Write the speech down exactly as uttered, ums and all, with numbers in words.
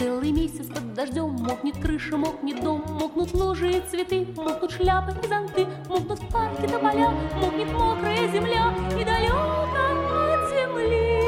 Целый месяц под дождем мокнет крыша, мокнет дом, мокнут лужи и цветы, мокнут шляпы и зонты, мокнут парки тополя, мокнет мокрая земля, и далеко от земли